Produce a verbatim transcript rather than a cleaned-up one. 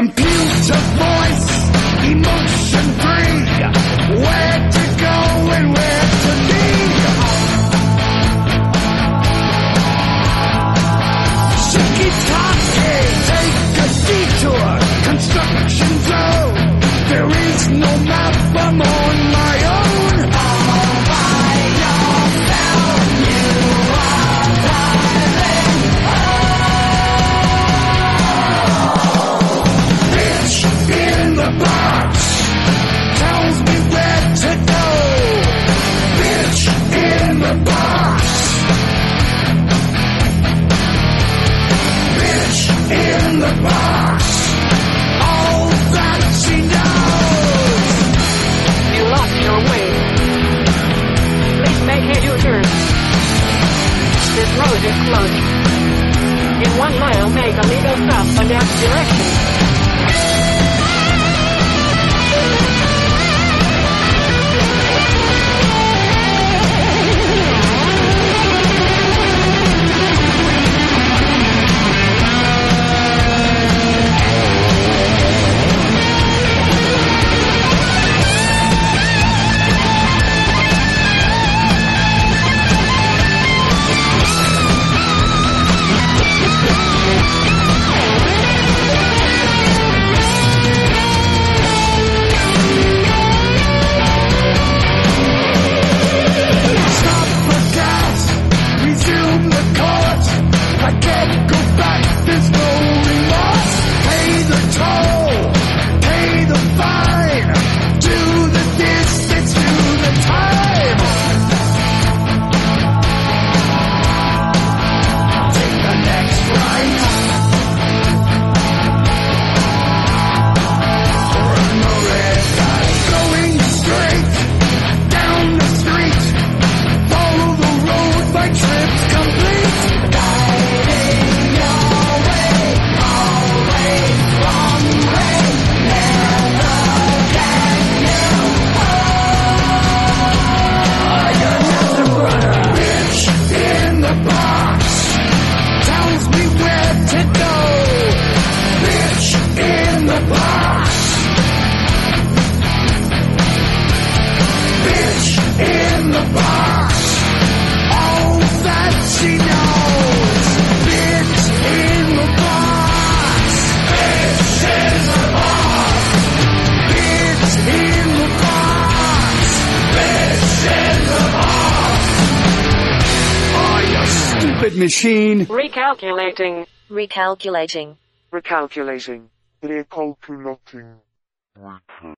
Computer voice, emotion free. Where to go and where to be. Shiki-taki, take a detour. Construction zone. There is no map, I'm on my own. All by yourself, you are driving home. Bitch in the box tells me where to go. Bitch in the box. Bitch in the box. All that she knows. You lost your way. Please make a U-turn. This road is closed. In one mile, make a legal stop on that direction. Machine. Recalculating. Recalculating. Recalculating. Recalculating.